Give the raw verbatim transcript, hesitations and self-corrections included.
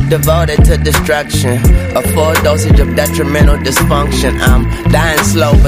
devoted to destruction. A full dosage of detrimental dysfunction. I'm dying slow, but